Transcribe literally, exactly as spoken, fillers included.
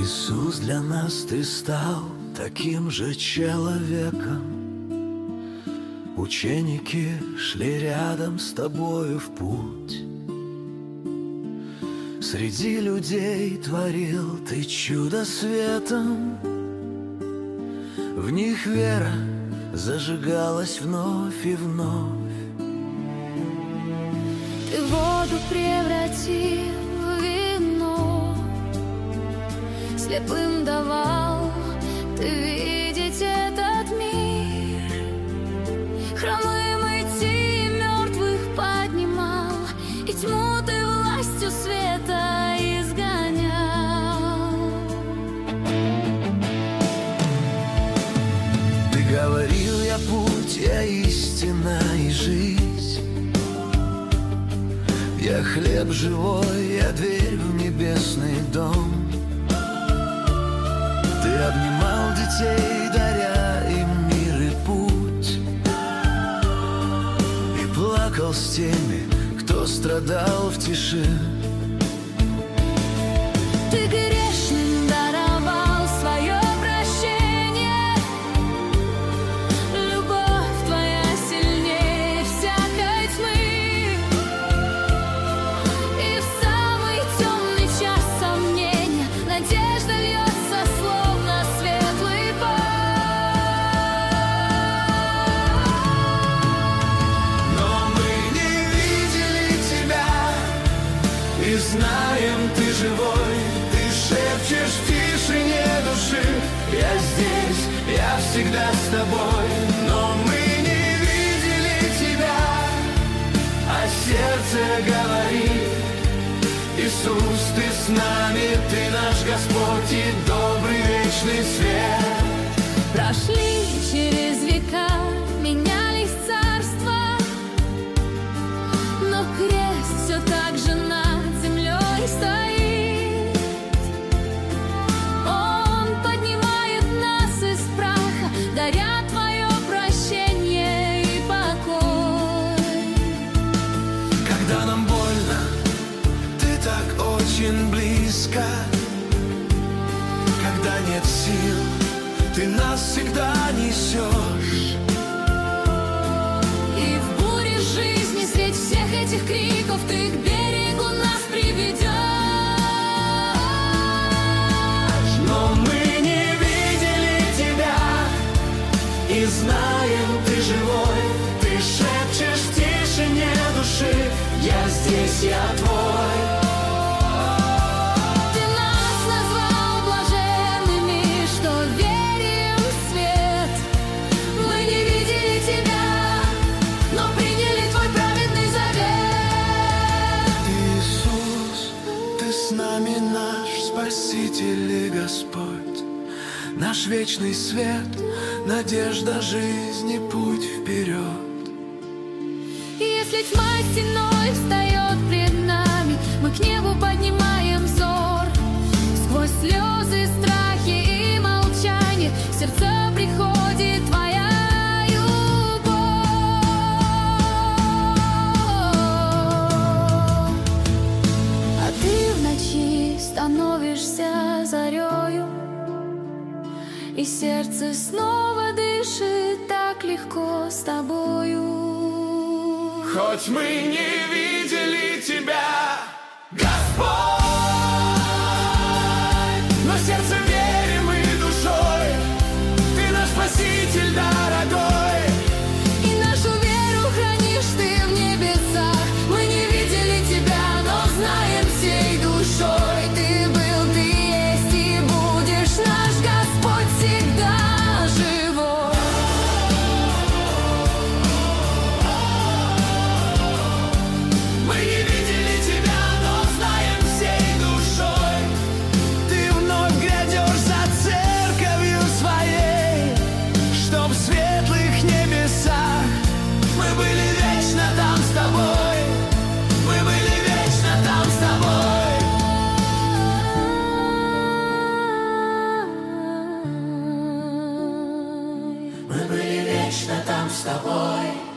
Иисус, для нас Ты стал таким же человеком. Ученики шли рядом с Тобою в путь. Среди людей творил Ты чудо светом. В них вера зажигалась вновь и вновь. Ты воду превратил в вино, слепым давал Ты видеть этот мир, хромым идти, мертвых поднимал, и тьму Ты властью света изгонял. Ты говорил: я путь, я истина и жизнь. Я хлеб живой, я дверь в небесный дом. Ты обнимал детей, даря им мир и путь, и плакал с теми, кто страдал в тиши. Ты грешным даровал свое прощение, любовь Твоя сильнее всякой тьмы, и в самый темный час сомнения надежда льется, словно светлый пар. Но мы не видели Тебя и знаем, Ты живой. Шепчешь в тишине души: я здесь, я всегда с тобой. Но мы не видели Тебя, а сердце говорит: Иисус, Ты с нами, Ты наш Господь и добрый вечный свет. Прошли через века, менялись царства, но крест все так же над землей стоит. Даря Твое прощение и покой. Когда нам больно, Ты так очень близко. Когда нет сил, Ты нас всегда несешь. И в буре жизни, средь всех этих криков, Ты к берегу нас приведешь. Но мы не видели Тебя и знаем, Ты живой. Ты шепчешь в тишине души: я здесь, я Твой. Ты нас назвал блаженными, что верим в свет. Мы не видели Тебя, но приняли Твой праведный завет. Иисус, Ты с нами, наш Спаситель и Господь, наш вечный свет, надежда жизни, путь вперед. И если тьма стеной встает пред нами, мы к небу поднимаем взор. Сквозь слезы, страхи и молчание в сердце приходит Твоя любовь. А Ты в ночи становишься зарею, и сердце снова дышит так легко с Тобою. Хоть мы не видели Тебя, Господь, но сердцем верим и душой. Ты наш Спаситель дорогой, И нашу веру хранишь Ты в небесах. Мы не видели Тебя, но знаем всей душой. Ты был, Ты есть и будешь наш Господь всегда живой. мы не видели Тебя, но знаем всей душой. Ты вновь грядешь за церковью своей, чтоб в светлых небесах мы были вечно там с Тобой. Мы были вечно там с Тобой. Мы были вечно там с Тобой.